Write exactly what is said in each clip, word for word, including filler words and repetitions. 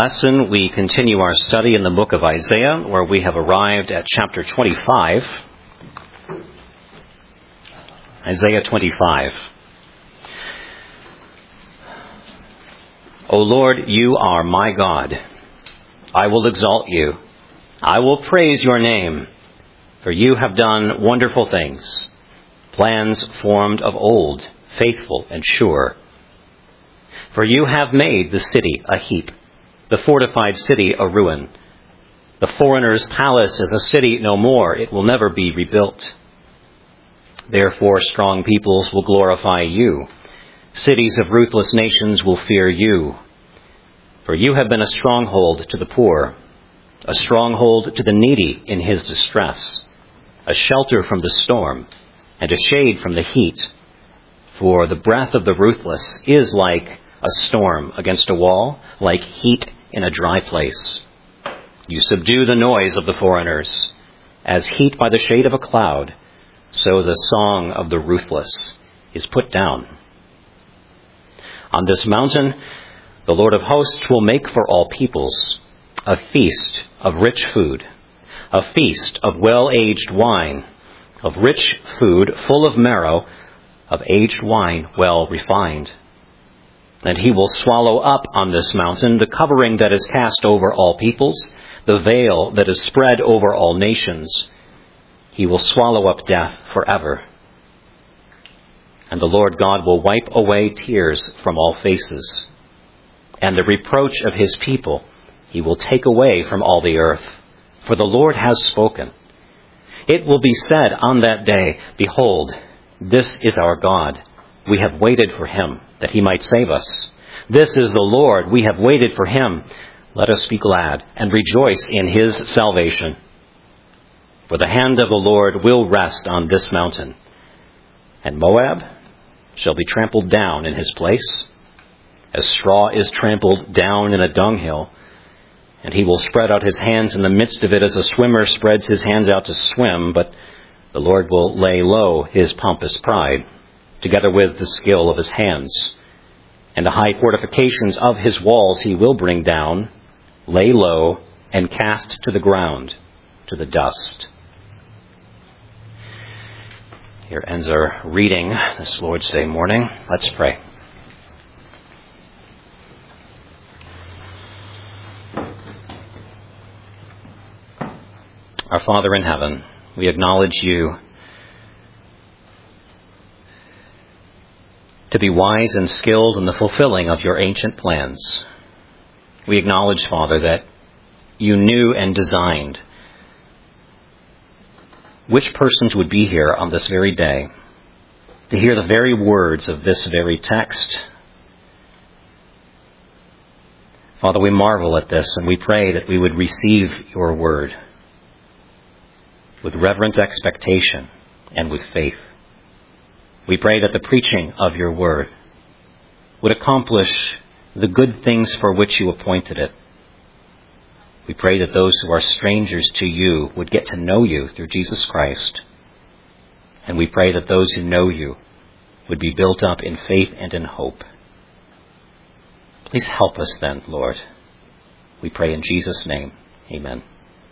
Lesson, we continue our study in the book of Isaiah, where we have arrived at chapter twenty-five. Isaiah twenty-five. O Lord, you are my God. I will exalt you. I will praise your name, for you have done wonderful things, plans formed of old, faithful and sure. For you have made the city a heap, the fortified city a ruin. The foreigner's palace is a city no more. It will never be rebuilt. Therefore, strong peoples will glorify you. Cities of ruthless nations will fear you. For you have been a stronghold to the poor, a stronghold to the needy in his distress, a shelter from the storm, and a shade from the heat. For the breath of the ruthless is like a storm against a wall, like heat in a dry place. You subdue the noise of the foreigners. As heat by the shade of a cloud, so the song of the ruthless is put down. On this mountain, the Lord of hosts will make for all peoples a feast of rich food, a feast of well-aged wine, of rich food full of marrow, of aged wine well refined. And he will swallow up on this mountain the covering that is cast over all peoples, the veil that is spread over all nations. He will swallow up death forever. And the Lord God will wipe away tears from all faces. And the reproach of his people he will take away from all the earth. For the Lord has spoken. It will be said on that day, Behold, this is our God. We have waited for him, that he might save us. This is the Lord. We have waited for him. Let us be glad and rejoice in his salvation. For the hand of the Lord will rest on this mountain, and Moab shall be trampled down in his place, as straw is trampled down in a dunghill. And he will spread out his hands in the midst of it as a swimmer spreads his hands out to swim, but the Lord will lay low his pompous pride, together with the skill of his hands. And the high fortifications of his walls he will bring down, lay low, and cast to the ground, to the dust. Here ends our reading this Lord's Day morning. Let's pray. Our Father in heaven, we acknowledge you to be wise and skilled in the fulfilling of your ancient plans. We acknowledge, Father, that you knew and designed which persons would be here on this very day to hear the very words of this very text. Father, we marvel at this, and we pray that we would receive your word with reverent expectation and with faith. We pray that the preaching of your word would accomplish the good things for which you appointed it. We pray that those who are strangers to you would get to know you through Jesus Christ. And we pray that those who know you would be built up in faith and in hope. Please help us then, Lord. We pray in Jesus' name. Amen.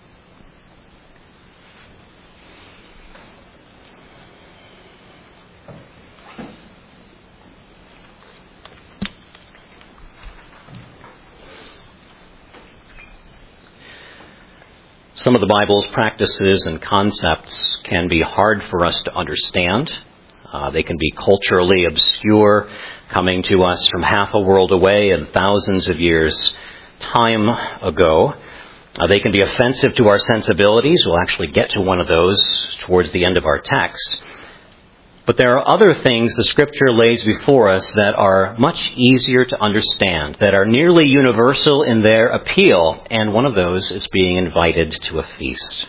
Some of the Bible's practices and concepts can be hard for us to understand. Uh, they can be culturally obscure, coming to us from half a world away and thousands of years time ago. Uh, they can be offensive to our sensibilities. We'll actually get to one of those towards the end of our text. But there are other things the Scripture lays before us that are much easier to understand, that are nearly universal in their appeal, and one of those is being invited to a feast.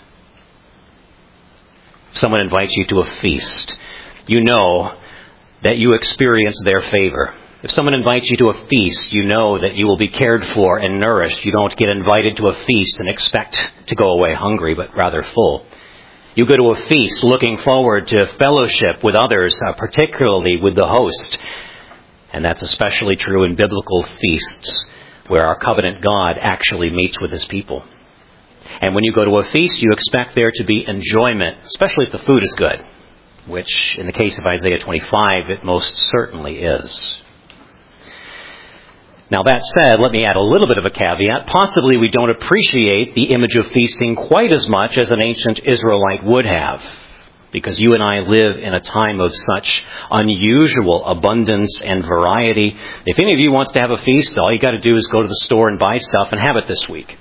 If someone invites you to a feast, you know that you experience their favor. If someone invites you to a feast, you know that you will be cared for and nourished. You don't get invited to a feast and expect to go away hungry, but rather full. You go to a feast looking forward to fellowship with others, uh, particularly with the host. And that's especially true in biblical feasts where our covenant God actually meets with his people. And when you go to a feast, you expect there to be enjoyment, especially if the food is good, which in the case of Isaiah twenty-five, it most certainly is. Now that said, let me add a little bit of a caveat. Possibly we don't appreciate the image of feasting quite as much as an ancient Israelite would have, because you and I live in a time of such unusual abundance and variety. If any of you wants to have a feast, all you got to do is go to the store and buy stuff and have it this week.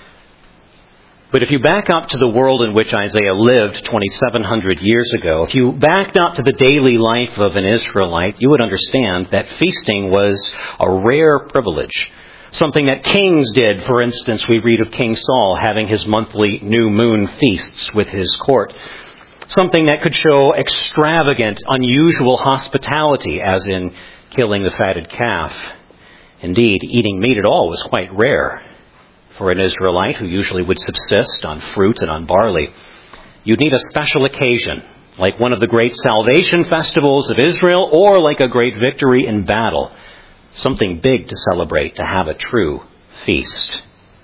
But if you back up to the world in which Isaiah lived twenty-seven hundred years ago, if you backed up to the daily life of an Israelite, you would understand that feasting was a rare privilege. Something that kings did. For instance, we read of King Saul having his monthly new moon feasts with his court. Something that could show extravagant, unusual hospitality, as in killing the fatted calf. Indeed, eating meat at all was quite rare for an Israelite who usually would subsist on fruit and on barley. You'd need a special occasion, like one of the great salvation festivals of Israel, or like a great victory in battle. Something big to celebrate, to have a true feast.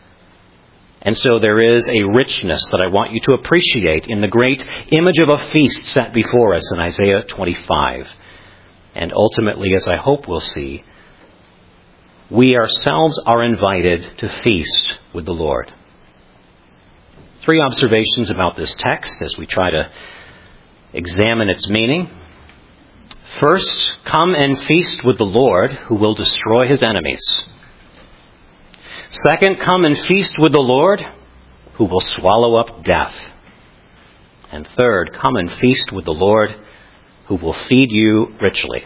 And so there is a richness that I want you to appreciate in the great image of a feast set before us in Isaiah twenty-five. And ultimately, as I hope we'll see, we ourselves are invited to feast with the Lord. Three observations about this text as we try to examine its meaning. First, come and feast with the Lord, who will destroy his enemies. Second, come and feast with the Lord, who will swallow up death. And third, come and feast with the Lord, who will feed you richly.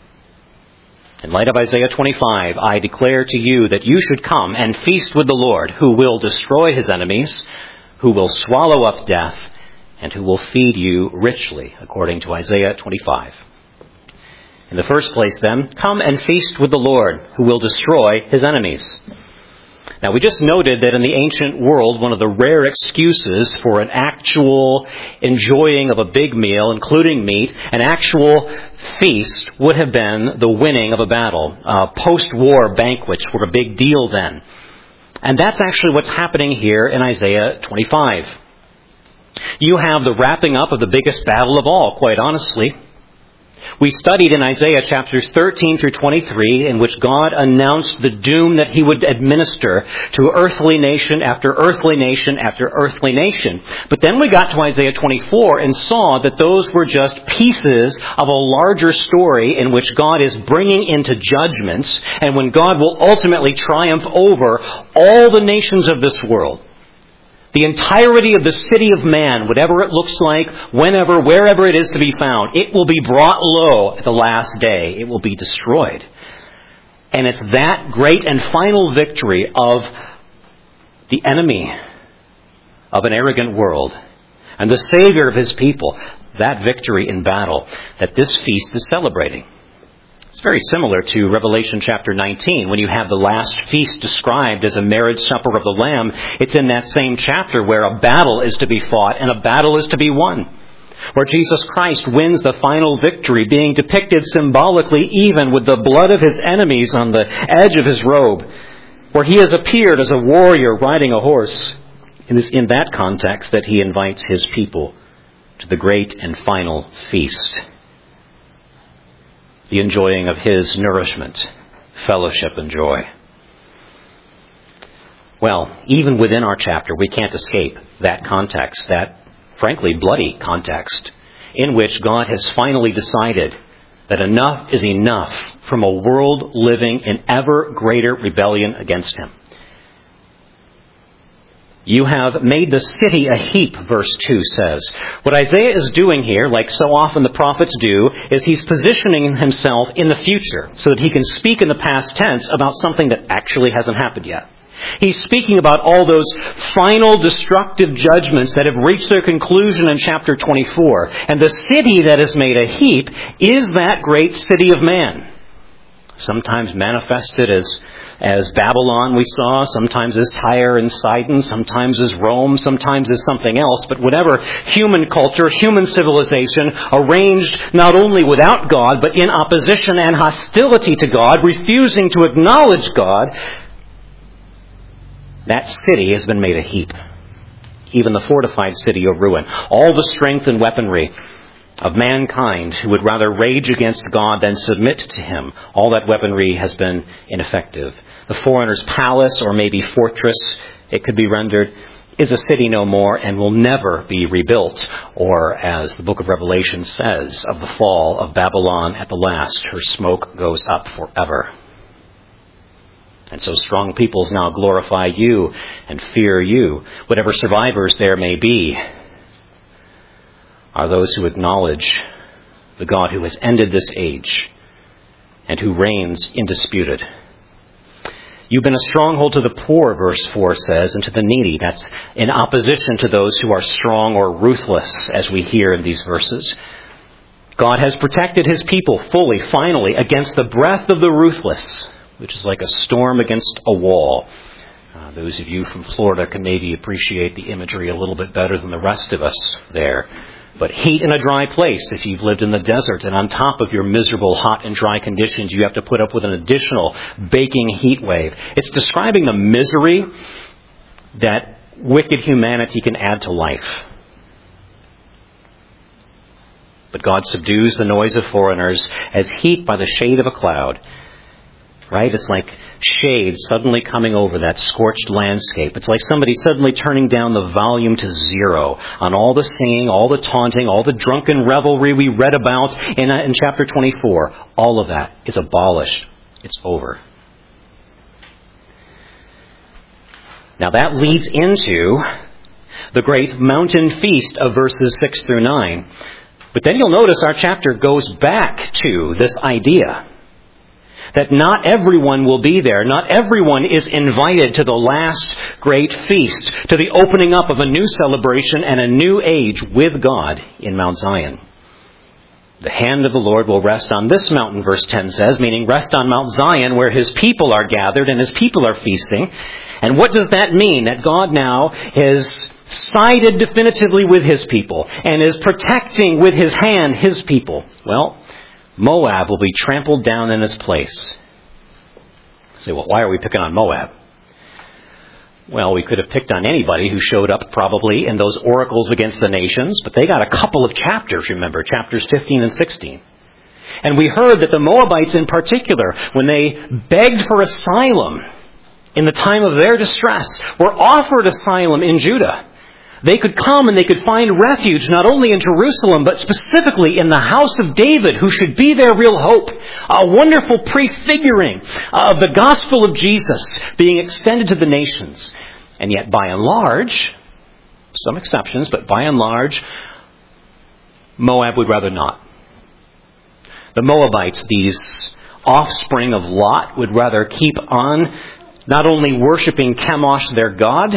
In light of Isaiah twenty-five, I declare to you that you should come and feast with the Lord, who will destroy his enemies, who will swallow up death, and who will feed you richly, according to Isaiah twenty-five. In the first place, then, come and feast with the Lord, who will destroy his enemies. Now, we just noted that in the ancient world, one of the rare excuses for an actual enjoying of a big meal, including meat, an actual feast, would have been the winning of a battle. Uh, post-war banquets were a big deal then. And that's actually what's happening here in Isaiah twenty-five. You have the wrapping up of the biggest battle of all, quite honestly. We studied in Isaiah chapters thirteen through twenty-three, in which God announced the doom that he would administer to earthly nation after earthly nation after earthly nation. But then we got to Isaiah twenty-four and saw that those were just pieces of a larger story in which God is bringing into judgments, and when God will ultimately triumph over all the nations of this world. The entirety of the city of man, whatever it looks like, whenever, wherever it is to be found, it will be brought low at the last day. It will be destroyed. And it's that great and final victory of the enemy of an arrogant world and the Savior of his people, that victory in battle, that this feast is celebrating. It's very similar to Revelation chapter nineteen, when you have the last feast described as a marriage supper of the Lamb. It's in that same chapter where a battle is to be fought and a battle is to be won, where Jesus Christ wins the final victory, being depicted symbolically even with the blood of his enemies on the edge of his robe, where he has appeared as a warrior riding a horse. It is in that context that he invites his people to the great and final feast, the enjoying of his nourishment, fellowship, and joy. Well, even within our chapter, we can't escape that context, that, frankly, bloody context, in which God has finally decided that enough is enough from a world living in ever greater rebellion against him. You have made the city a heap, verse two says. What Isaiah is doing here, like so often the prophets do, is he's positioning himself in the future so that he can speak in the past tense about something that actually hasn't happened yet. He's speaking about all those final destructive judgments that have reached their conclusion in chapter twenty-four. And the city that is made a heap is that great city of man. Sometimes manifested as as Babylon, we saw, sometimes as Tyre and Sidon, sometimes as Rome, sometimes as something else. But whatever human culture, human civilization, arranged not only without God, but in opposition and hostility to God, refusing to acknowledge God, That city has been made a heap. Even the fortified city a ruin. All the strength and weaponry of mankind who would rather rage against God than submit to him, all that weaponry has been ineffective. The foreigner's palace, or maybe fortress, it could be rendered, is a city no more and will never be rebuilt. Or, as the book of Revelation says of the fall of Babylon at the last, her smoke goes up forever. And so strong peoples now glorify you and fear you. Whatever survivors there may be are those who acknowledge the God who has ended this age and who reigns indisputed. You've been a stronghold to the poor, verse four says, and to the needy. That's in opposition to those who are strong or ruthless, as we hear in these verses. God has protected his people fully, finally, against the breath of the ruthless, which is like a storm against a wall. Uh, those of you from Florida can maybe appreciate the imagery a little bit better than the rest of us there. But heat in a dry place, if you've lived in the desert, and on top of your miserable hot and dry conditions, you have to put up with an additional baking heat wave. It's describing the misery that wicked humanity can add to life. But God subdues the noise of foreigners as heat by the shade of a cloud. Right? It's like shade suddenly coming over that scorched landscape. It's like somebody suddenly turning down the volume to zero on all the singing, all the taunting, all the drunken revelry we read about in, in chapter twenty-four. All of that is abolished. It's over. Now that leads into the great mountain feast of verses six through nine. But then you'll notice our chapter goes back to this idea that not everyone will be there. Not everyone is invited to the last great feast, to the opening up of a new celebration and a new age with God in Mount Zion. The hand of the Lord will rest on this mountain, verse ten says, meaning rest on Mount Zion where his people are gathered and his people are feasting. And what does that mean? That God now has sided definitively with his people and is protecting with his hand his people. Well, Moab will be trampled down in its place. You say, well, why are we picking on Moab? Well, we could have picked on anybody who showed up probably in those oracles against the nations, but they got a couple of chapters, remember, chapters fifteen and sixteen. And we heard that the Moabites in particular, when they begged for asylum in the time of their distress, were offered asylum in Judah. They could come and they could find refuge not only in Jerusalem, but specifically in the house of David, who should be their real hope. A wonderful prefiguring of the gospel of Jesus being extended to the nations. And yet, by and large, some exceptions, but by and large, Moab would rather not. The Moabites, these offspring of Lot, would rather keep on not only worshiping Chemosh, their god,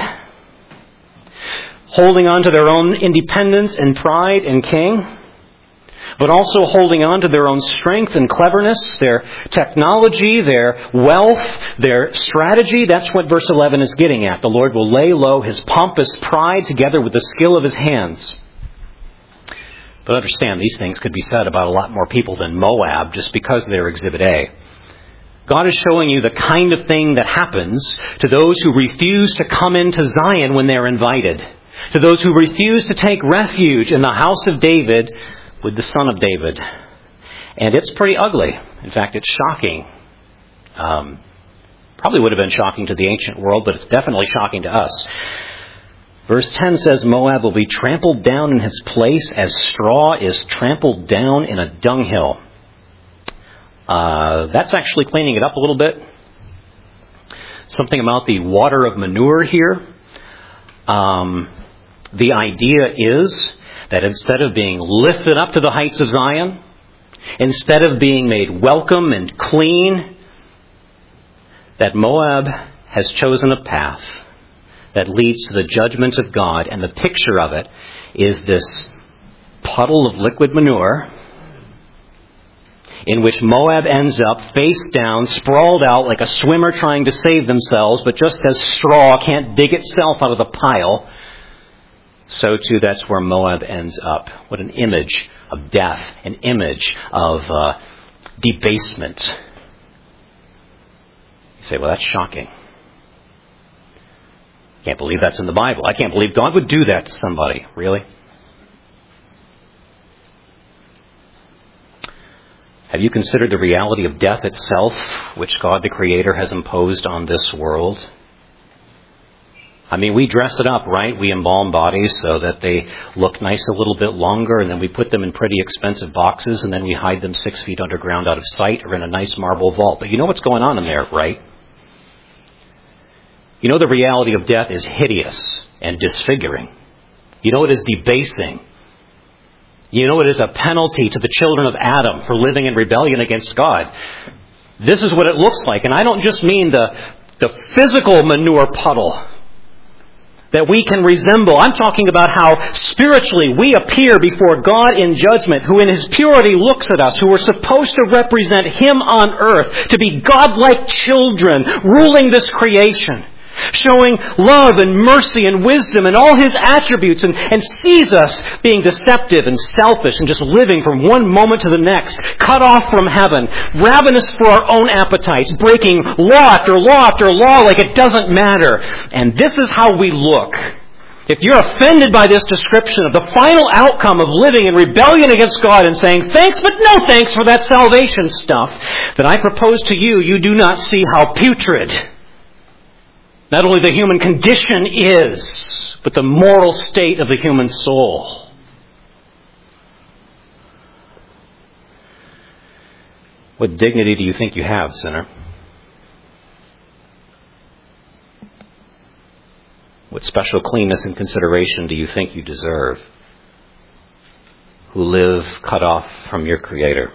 holding on to their own independence and pride and king, but also holding on to their own strength and cleverness, their technology, their wealth, their strategy. That's what verse eleven is getting at. The Lord will lay low his pompous pride together with the skill of his hands. But understand, these things could be said about a lot more people than Moab just because they're Exhibit A. God is showing you the kind of thing that happens to those who refuse to come into Zion when they're invited. To those who refuse to take refuge in the house of David with the Son of David. And it's pretty ugly. In fact, it's shocking. Um, probably would have been shocking to the ancient world, but it's definitely shocking to us. Verse ten says, Moab will be trampled down in his place as straw is trampled down in a dunghill. Uh, that's actually cleaning it up a little bit. Something about the water of manure here. Um, the idea is that instead of being lifted up to the heights of Zion, instead of being made welcome and clean, that Moab has chosen a path that leads to the judgment of God. And the picture of it is this puddle of liquid manure in which Moab ends up face down, sprawled out like a swimmer trying to save themselves, but just as straw can't dig itself out of the pile, so too that's where Moab ends up. What an image of death, an image of uh, debasement. You say, well, that's shocking. Can't believe that's in the Bible. I can't believe God would do that to somebody. Really? Have you considered the reality of death itself, which God the Creator has imposed on this world? I mean, we dress it up, right? We embalm bodies so that they look nice a little bit longer, and then we put them in pretty expensive boxes, and then we hide them six feet underground out of sight or in a nice marble vault. But you know what's going on in there, right? You know the reality of death is hideous and disfiguring. You know it is debasing. You know it is a penalty to the children of Adam for living in rebellion against God. This is what it looks like. And I don't just mean the, the physical manure puddle that we can resemble. I'm talking about how spiritually we appear before God in judgment, who in His purity looks at us, who are supposed to represent Him on earth, to be God-like children ruling this creation, showing love and mercy and wisdom and all His attributes, and, and sees us being deceptive and selfish and just living from one moment to the next, cut off from heaven, ravenous for our own appetites, breaking law after law after law like it doesn't matter. And this is how we look. If you're offended by this description of the final outcome of living in rebellion against God and saying, thanks but no thanks for that salvation stuff, then I propose to you, you do not see how putrid not only the human condition is, but the moral state of the human soul. What dignity do you think you have, sinner? What special cleanness and consideration do you think you deserve, who live cut off from your Creator?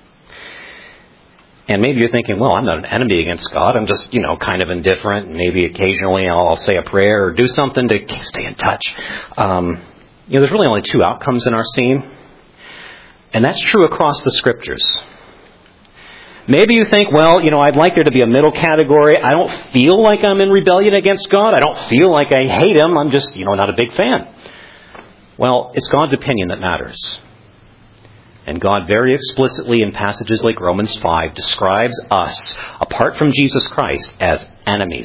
And maybe you're thinking, well, I'm not an enemy against God. I'm just, you know, kind of indifferent. Maybe occasionally I'll say a prayer or do something to stay in touch. Um, you know, there's really only two outcomes in our scene. And that's true across the Scriptures. Maybe you think, well, you know, I'd like there to be a middle category. I don't feel like I'm in rebellion against God. I don't feel like I hate Him. I'm just, you know, not a big fan. Well, it's God's opinion that matters. And God very explicitly in passages like Romans five describes us, apart from Jesus Christ, as enemies.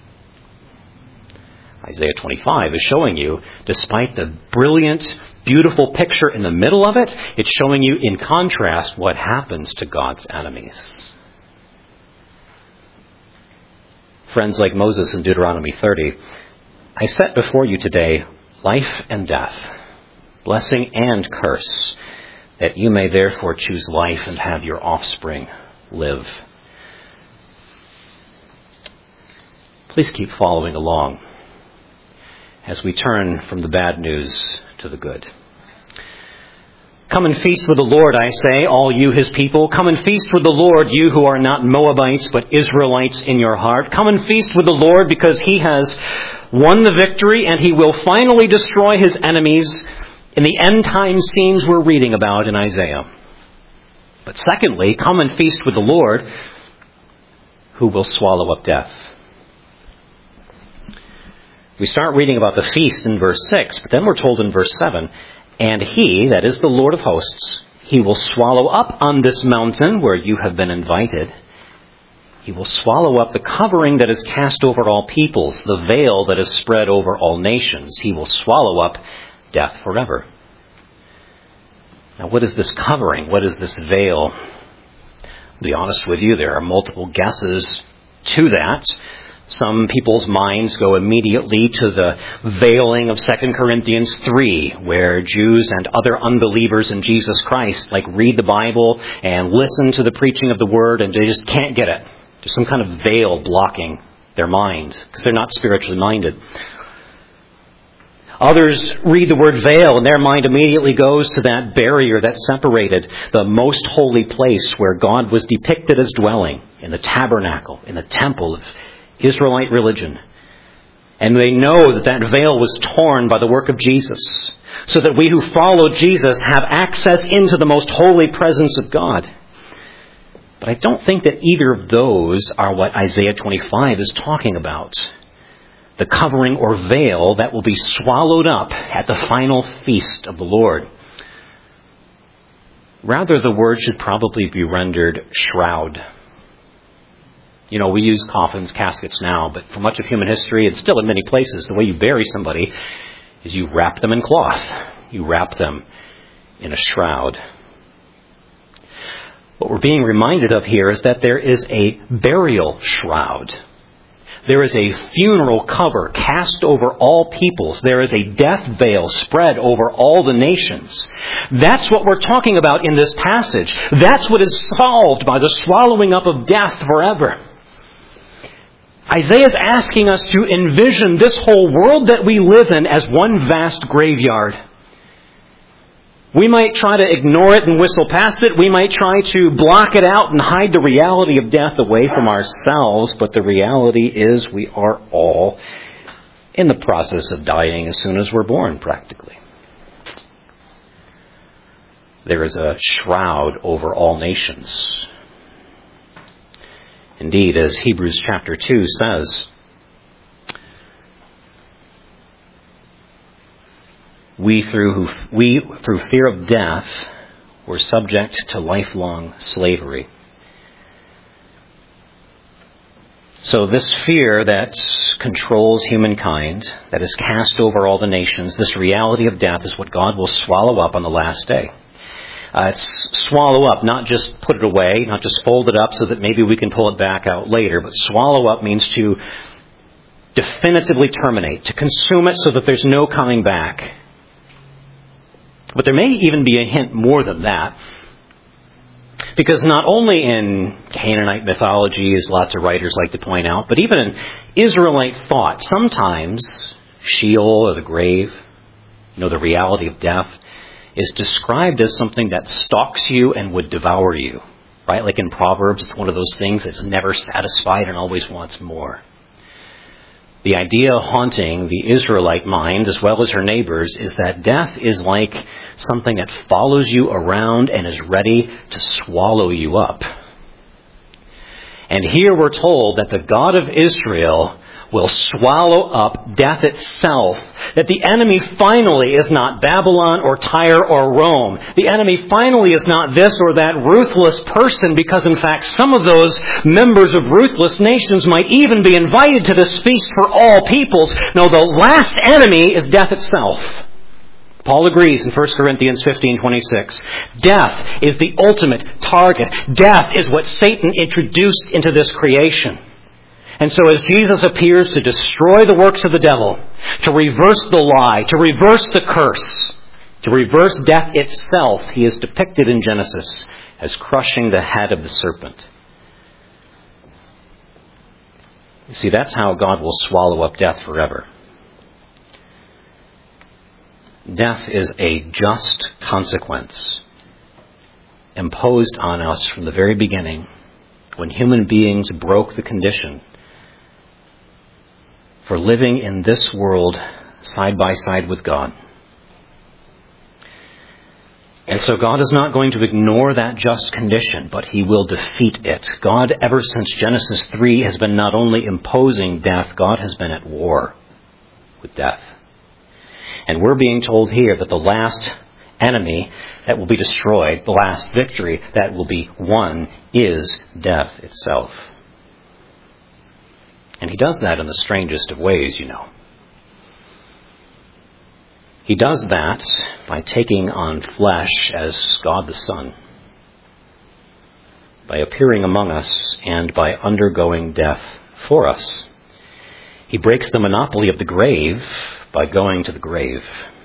Isaiah twenty-five is showing you, despite the brilliant, beautiful picture in the middle of it, it's showing you in contrast what happens to God's enemies. Friends, like Moses in Deuteronomy thirty, I set before you today life and death, blessing and curse, that you may therefore choose life and have your offspring live. Please keep following along as we turn from the bad news to the good. Come and feast with the Lord, I say, all you His people. Come and feast with the Lord, you who are not Moabites, but Israelites in your heart. Come and feast with the Lord, because He has won the victory, and He will finally destroy His enemies in the end time scenes we're reading about in Isaiah. But secondly, come and feast with the Lord, who will swallow up death. We start reading about the feast in verse six, but then we're told in verse seven, and He, that is the Lord of hosts, He will swallow up on this mountain where you have been invited. He will swallow up the covering that is cast over all peoples, the veil that is spread over all nations. He will swallow up death forever. Now, what is this covering? What is this veil? To be honest with you, there are multiple guesses to that. Some people's minds go immediately to the veiling of Second Corinthians three, where Jews and other unbelievers in Jesus Christ like read the Bible and listen to the preaching of the Word, and they just can't get it. There's some kind of veil blocking their mind because they're not spiritually minded. Others read the word veil, and their mind immediately goes to that barrier that separated the most holy place where God was depicted as dwelling, in the tabernacle, in the temple of Israelite religion. And they know that that veil was torn by the work of Jesus, so that we who follow Jesus have access into the most holy presence of God. But I don't think that either of those are what Isaiah twenty-five is talking about. The covering or veil that will be swallowed up at the final feast of the Lord. Rather, the word should probably be rendered shroud. You know, we use coffins, caskets now, but for much of human history, and still in many places, the way you bury somebody is you wrap them in cloth. You wrap them in a shroud. What we're being reminded of here is that there is a burial shroud. There is a funeral cover cast over all peoples. There is a death veil spread over all the nations. That's what we're talking about in this passage. That's what is solved by the swallowing up of death forever. Isaiah is asking us to envision this whole world that we live in as one vast graveyard. We might try to ignore it and whistle past it. We might try to block it out and hide the reality of death away from ourselves. But the reality is we are all in the process of dying as soon as we're born, practically. There is a shroud over all nations. Indeed, as Hebrews chapter two says, We through, we, through fear of death, were subject to lifelong slavery. So this fear that controls humankind, that is cast over all the nations, this reality of death is what God will swallow up on the last day. Uh, it's swallow up, not just put it away, not just fold it up so that maybe we can pull it back out later, but swallow up means to definitively terminate, to consume it so that there's no coming back. But there may even be a hint more than that. Because not only in Canaanite mythology, as lots of writers like to point out, but even in Israelite thought, sometimes Sheol or the grave, you know, the reality of death, is described as something that stalks you and would devour you. Right? Like in Proverbs, it's one of those things that's never satisfied and always wants more. The idea haunting the Israelite mind, as well as her neighbors, is that death is like something that follows you around and is ready to swallow you up. And here we're told that the God of Israel will swallow up death itself. That the enemy finally is not Babylon or Tyre or Rome. The enemy finally is not this or that ruthless person, because in fact some of those members of ruthless nations might even be invited to this feast for all peoples. No, the last enemy is death itself. Paul agrees in First Corinthians fifteen twenty-six. Death is the ultimate target. Death is what Satan introduced into this creation. And so as Jesus appears to destroy the works of the devil, to reverse the lie, to reverse the curse, to reverse death itself, he is depicted in Genesis as crushing the head of the serpent. You see, that's how God will swallow up death forever. Death is a just consequence imposed on us from the very beginning, when human beings broke the condition for living in this world side by side with God. And so God is not going to ignore that just condition, but he will defeat it. God, ever since Genesis three, has been not only imposing death, God has been at war with death. And we're being told here that the last enemy that will be destroyed, the last victory that will be won, is death itself. And he does that in the strangest of ways, you know. He does that by taking on flesh as God the Son, by appearing among us and by undergoing death for us. He breaks the monopoly of the grave by going to the grave.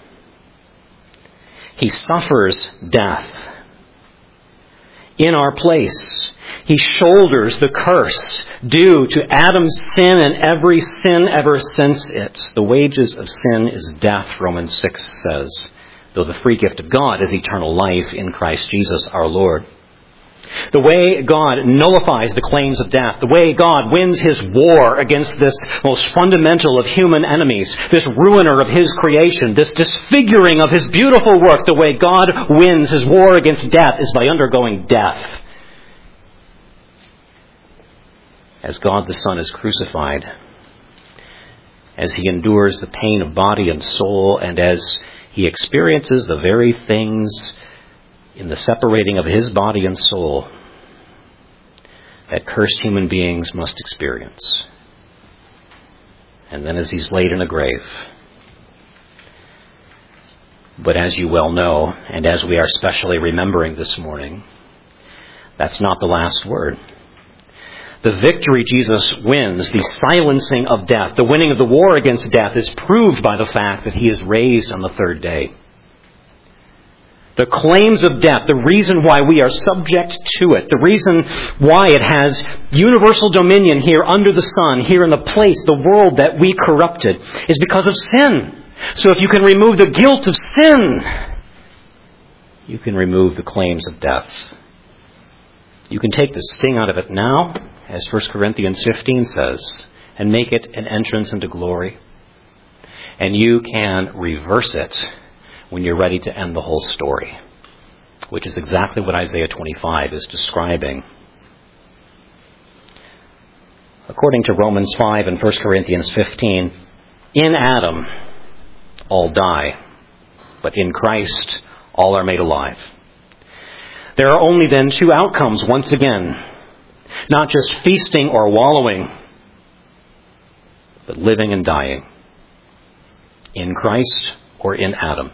He suffers death in our place. He shoulders the curse due to Adam's sin and every sin ever since it. The wages of sin is death, Romans six says, though the free gift of God is eternal life in Christ Jesus our Lord. The way God nullifies the claims of death, the way God wins his war against this most fundamental of human enemies, this ruiner of his creation, this disfiguring of his beautiful work, the way God wins his war against death is by undergoing death. As God the Son is crucified, as he endures the pain of body and soul, and as he experiences the very things in the separating of his body and soul that cursed human beings must experience. And then as he's laid in a grave. But as you well know, and as we are specially remembering this morning, that's not the last word. The victory Jesus wins, the silencing of death, the winning of the war against death, is proved by the fact that he is raised on the third day. The claims of death, the reason why we are subject to it, the reason why it has universal dominion here under the sun, here in the place, the world that we corrupted, is because of sin. So if you can remove the guilt of sin, you can remove the claims of death. You can take the sting out of it now, as First Corinthians fifteen says, and make it an entrance into glory. And you can reverse it when you're ready to end the whole story, which is exactly what Isaiah twenty-five is describing. According to Romans five and First Corinthians fifteen, in Adam all die, but in Christ all are made alive. There are only then two outcomes once again. Not just feasting or wallowing, but living and dying. In Christ or in Adam.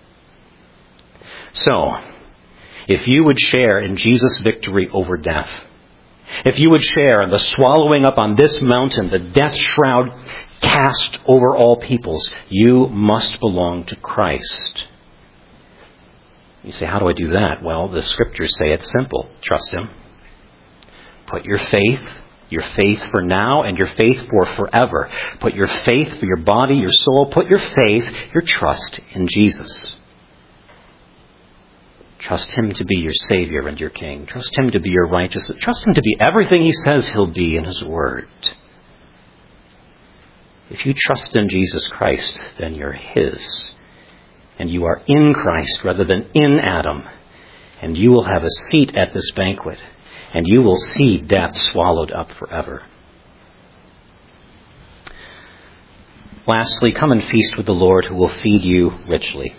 So, if you would share in Jesus' victory over death, if you would share in the swallowing up on this mountain, the death shroud cast over all peoples, you must belong to Christ. You say, how do I do that? Well, the scriptures say it's simple. Trust him. Put your faith, your faith for now and your faith for forever. Put your faith for your body, your soul. Put your faith, your trust in Jesus. Trust him to be your Savior and your King. Trust him to be your righteousness. Trust him to be everything he says he'll be in his word. If you trust in Jesus Christ, then you're his. And you are in Christ rather than in Adam. And you will have a seat at this banquet. And you will see death swallowed up forever. Lastly, come and feast with the Lord, who will feed you richly.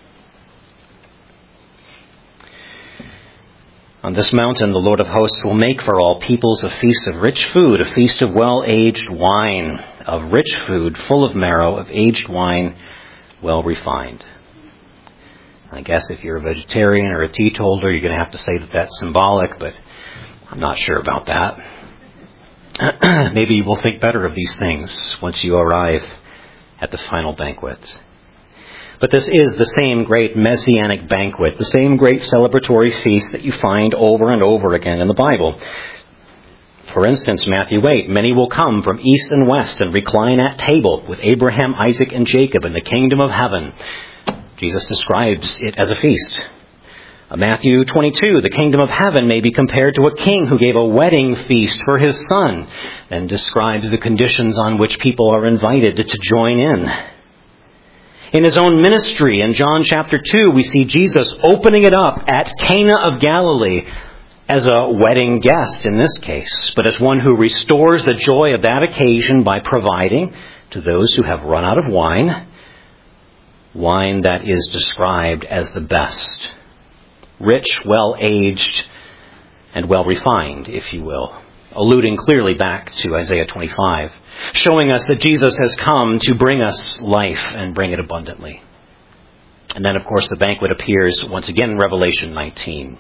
On this mountain, the Lord of hosts will make for all peoples a feast of rich food, a feast of well-aged wine, of rich food, full of marrow, of aged wine, well refined. I guess if you're a vegetarian or a teetotaler, you're going to have to say that that's symbolic, but I'm not sure about that. Maybe you will think better of these things once you arrive at the final banquet. But this is the same great messianic banquet, the same great celebratory feast that you find over and over again in the Bible. For instance, Matthew eight, many will come from east and west and recline at table with Abraham, Isaac, and Jacob in the kingdom of heaven. Jesus describes it as a feast. Matthew twenty-two, the kingdom of heaven may be compared to a king who gave a wedding feast for his son, and describes the conditions on which people are invited to join in. In his own ministry, in John chapter two, we see Jesus opening it up at Cana of Galilee as a wedding guest in this case, but as one who restores the joy of that occasion by providing to those who have run out of wine, wine that is described as the best. Rich, well-aged, and well-refined, if you will. Alluding clearly back to Isaiah twenty-five. Showing us that Jesus has come to bring us life and bring it abundantly. And then, of course, the banquet appears once again in Revelation nineteen.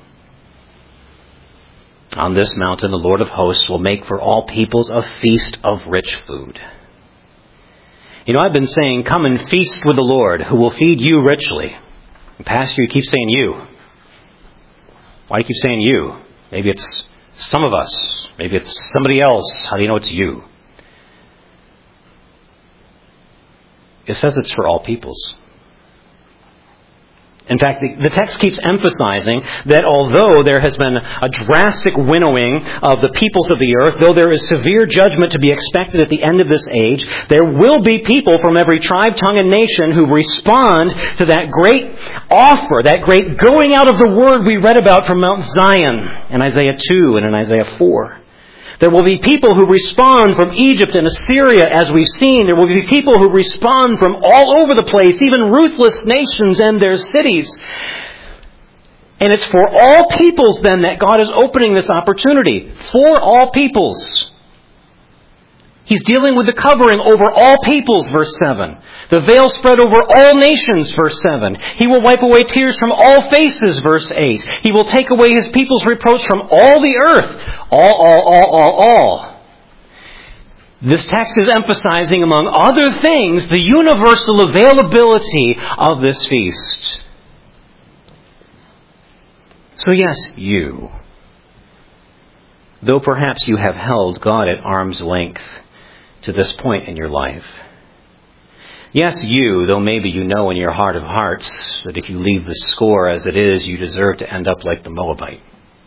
On this mountain, the Lord of hosts will make for all peoples a feast of rich food. You know, I've been saying, come and feast with the Lord, who will feed you richly. And Pastor, you keep saying you. Why do you keep saying you? Maybe it's some of us. Maybe it's somebody else. How do you know it's you? It says it's for all peoples. In fact, the, the text keeps emphasizing that although there has been a drastic winnowing of the peoples of the earth, though there is severe judgment to be expected at the end of this age, there will be people from every tribe, tongue, and nation who respond to that great offer, that great going out of the word we read about from Mount Zion in Isaiah two and in Isaiah four. There will be people who respond from Egypt and Assyria, as we've seen. There will be people who respond from all over the place, even ruthless nations and their cities. And it's for all peoples then that God is opening this opportunity. For all peoples. He's dealing with the covering over all peoples, verse seven. The veil spread over all nations, verse seven. He will wipe away tears from all faces, verse eight. He will take away his people's reproach from all the earth. All, all, all, all, all. This text is emphasizing, among other things, the universal availability of this feast. So yes, you. Though perhaps you have held God at arm's length to this point in your life. Yes, you, though maybe you know in your heart of hearts that if you leave the score as it is, you deserve to end up like the Moabite.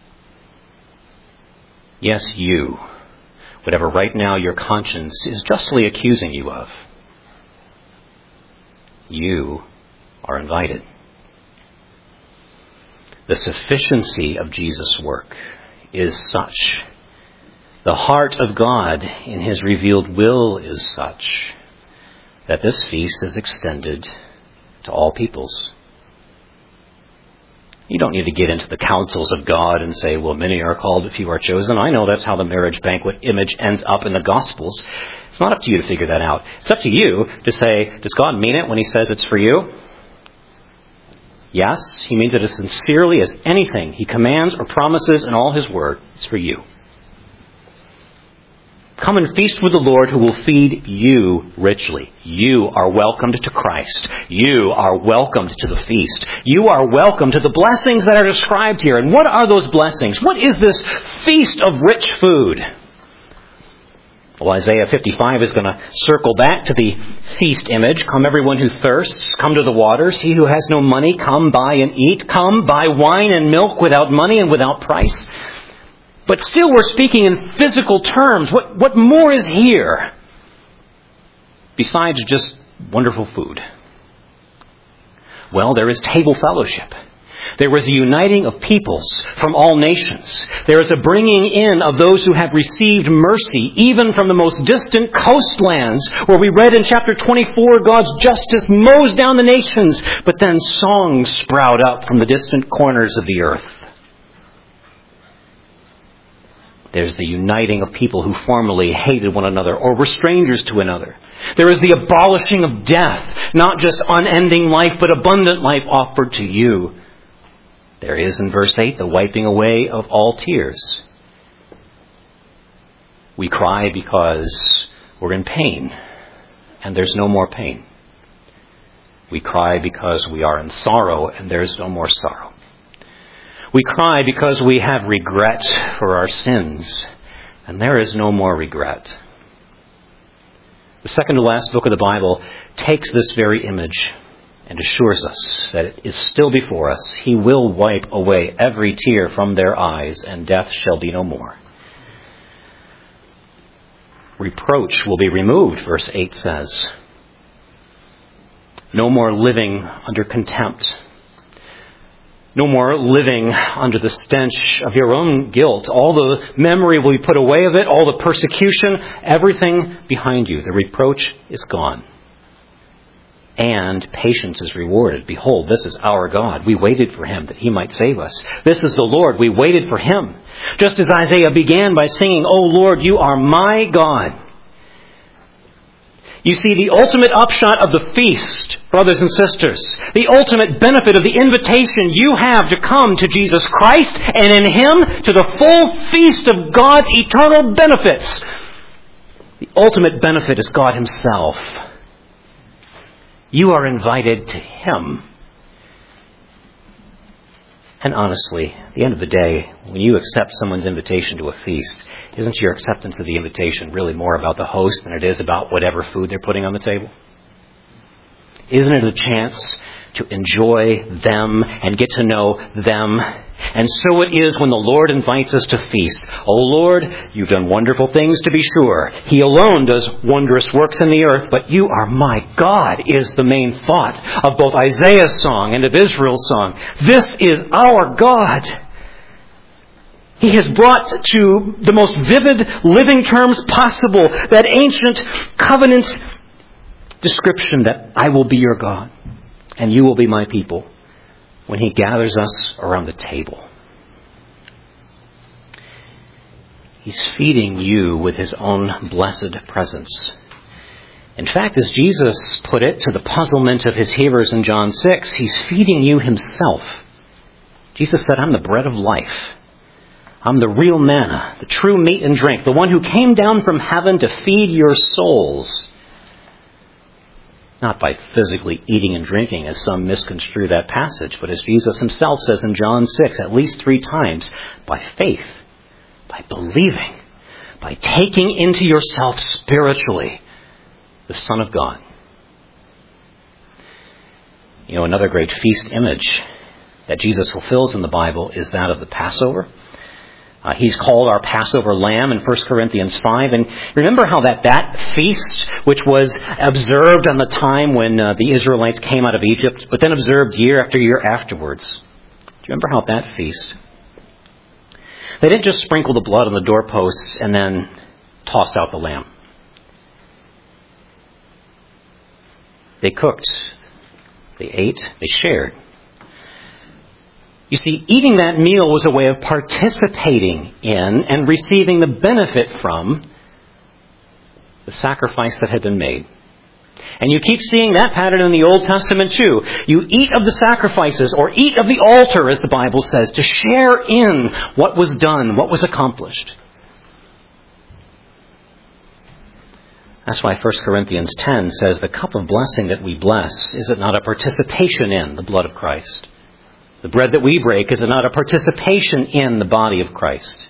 Yes, you, whatever right now your conscience is justly accusing you of. You are invited. The sufficiency of Jesus' work is such. The heart of God in his revealed will is such that this feast is extended to all peoples. You don't need to get into the counsels of God and say, well, many are called, but few are chosen. I know that's how the marriage banquet image ends up in the Gospels. It's not up to you to figure that out. It's up to you to say, does God mean it when he says it's for you? Yes, he means it as sincerely as anything he commands or promises in all his word. It's for you. Come and feast with the Lord who will feed you richly. You are welcomed to Christ. You are welcomed to the feast. You are welcome to the blessings that are described here. And what are those blessings? What is this feast of rich food? Well, Isaiah fifty-five is going to circle back to the feast image. Come everyone who thirsts, come to the waters. He who has no money, come buy and eat. Come buy wine and milk without money and without price. But still we're speaking in physical terms. What, what more is here besides just wonderful food? Well, there is table fellowship. There is a uniting of peoples from all nations. There is a bringing in of those who have received mercy, even from the most distant coastlands, where we read in chapter twenty-four, God's justice mows down the nations, but then songs sprout up from the distant corners of the earth. There's the uniting of people who formerly hated one another or were strangers to another. There is the abolishing of death, not just unending life, but abundant life offered to you. There is, in verse eight, the wiping away of all tears. We cry because we're in pain, and there's no more pain. We cry because we are in sorrow, and there's no more sorrow. We cry because we have regret for our sins, and there is no more regret. The second to last book of the Bible takes this very image and assures us that it is still before us. He will wipe away every tear from their eyes, and death shall be no more. Reproach will be removed, verse eight says. No more living under contempt. No more living under the stench of your own guilt. All the memory will be put away of it, all the persecution, everything behind you. The reproach is gone. And patience is rewarded. Behold, this is our God. We waited for him that he might save us. This is the Lord. We waited for him. Just as Isaiah began by singing, O Lord, you are my God. You see, the ultimate upshot of the feast, brothers and sisters, the ultimate benefit of the invitation you have to come to Jesus Christ, and in him to the full feast of God's eternal benefits. The ultimate benefit is God himself. You are invited to him. And honestly, at the end of the day, when you accept someone's invitation to a feast, isn't your acceptance of the invitation really more about the host than it is about whatever food they're putting on the table? Isn't it a chance to enjoy them and get to know them? And so it is when the Lord invites us to feast. O Lord, you've done wonderful things to be sure. He alone does wondrous works in the earth, but you are my God is the main thought of both Isaiah's song and of Israel's song. This is our God. He has brought to the most vivid living terms possible that ancient covenant description that I will be your God and you will be my people. when he gathers us around the table. He's feeding you with his own blessed presence. In fact, as Jesus put it to the puzzlement of his hearers in John six, he's feeding you himself. Jesus said, I'm the bread of life. I'm the real manna, the true meat and drink, the one who came down from heaven to feed your souls. Not by physically eating and drinking, as some misconstrue that passage, but as Jesus himself says in John six at least three times, by faith, by believing, by taking into yourself spiritually the Son of God. You know, another great feast image that Jesus fulfills in the Bible is that of the Passover. Uh, he's called our Passover lamb in First Corinthians five. And remember how that, that feast, which was observed on the time when uh, the Israelites came out of Egypt, but then observed year after year afterwards. Do you remember how that feast? They didn't just sprinkle the blood on the doorposts and then toss out the lamb. They cooked, they ate, they shared. You see, eating that meal was a way of participating in and receiving the benefit from the sacrifice that had been made. And you keep seeing that pattern in the Old Testament too. You eat of the sacrifices, or eat of the altar, as the Bible says, to share in what was done, what was accomplished. That's why First Corinthians ten says the cup of blessing that we bless, is it not a participation in the blood of Christ? The bread that we break, is it not a participation in the body of Christ?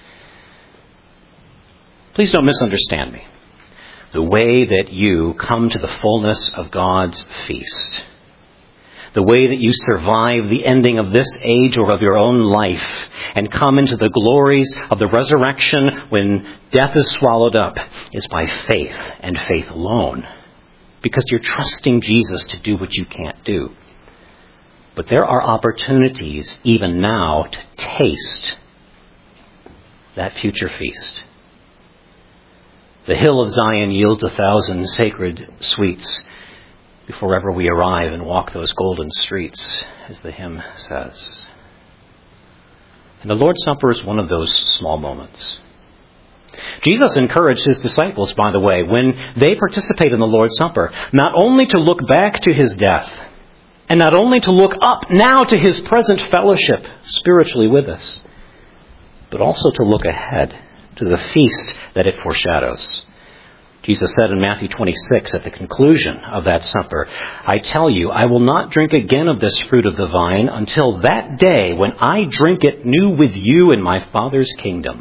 Please don't misunderstand me. The way that you come to the fullness of God's feast, the way that you survive the ending of this age or of your own life and come into the glories of the resurrection when death is swallowed up, is by faith and faith alone. Because you're trusting Jesus to do what you can't do. But there are opportunities even now to taste that future feast. The hill of Zion yields a thousand sacred sweets before ever we arrive and walk those golden streets, as the hymn says. And the Lord's Supper is one of those small moments. Jesus encouraged his disciples, by the way, when they participate in the Lord's Supper, not only to look back to his death, and not only to look up now to his present fellowship spiritually with us, but also to look ahead to the feast that it foreshadows. Jesus said in Matthew twenty-six at the conclusion of that supper, I tell you, I will not drink again of this fruit of the vine until that day when I drink it new with you in my Father's kingdom.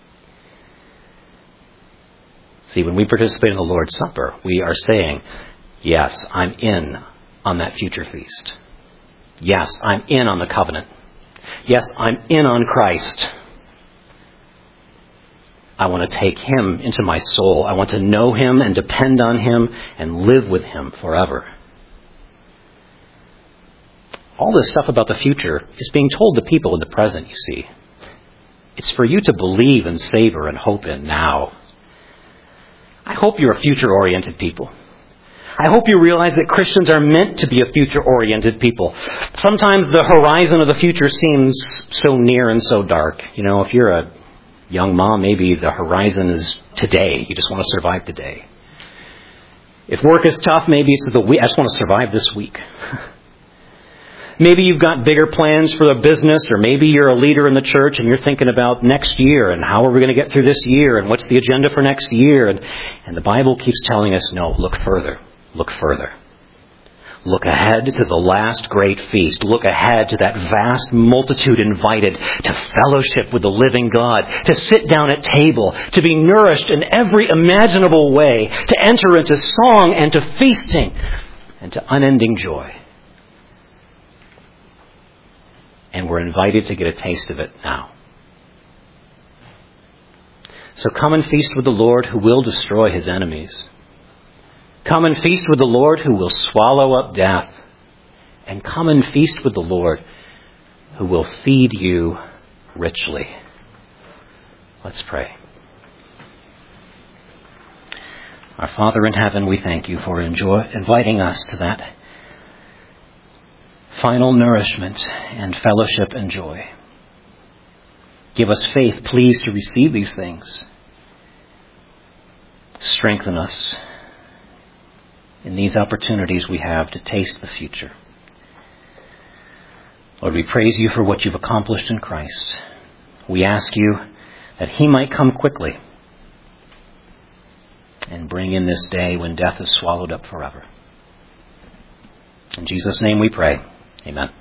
See, when we participate in the Lord's Supper, we are saying, yes, I'm in on that future feast. Yes, I'm in on the covenant. Yes, I'm in on Christ. I want to take him into my soul. I want to know him and depend on him and live with him forever. All this stuff about the future is being told to people in the present, you see. It's for you to believe and savor and hope in now. I hope you're a future-oriented people. I hope you realize that Christians are meant to be a future-oriented people. Sometimes the horizon of the future seems so near and so dark. You know, if you're a young mom, maybe the horizon is today. You just want to survive today. If work is tough, maybe it's the week. I just want to survive this week. Maybe you've got bigger plans for the business, or maybe you're a leader in the church and you're thinking about next year and how are we going to get through this year and what's the agenda for next year. And, and the Bible keeps telling us, no, look further. Look further. Look ahead to the last great feast. Look ahead to that vast multitude invited to fellowship with the living God, to sit down at table, to be nourished in every imaginable way, to enter into song and to feasting and to unending joy. And we're invited to get a taste of it now. So come and feast with the Lord who will destroy his enemies. Come and feast with the Lord who will swallow up death. And come and feast with the Lord who will feed you richly. Let's pray. Our Father in heaven, we thank you for enjoy, inviting us to that final nourishment and fellowship and joy. Give us faith, please, to receive these things. Strengthen us in these opportunities we have to taste the future. Lord, we praise you for what you've accomplished in Christ. We ask you that he might come quickly and bring in this day when death is swallowed up forever. In Jesus' name we pray. Amen.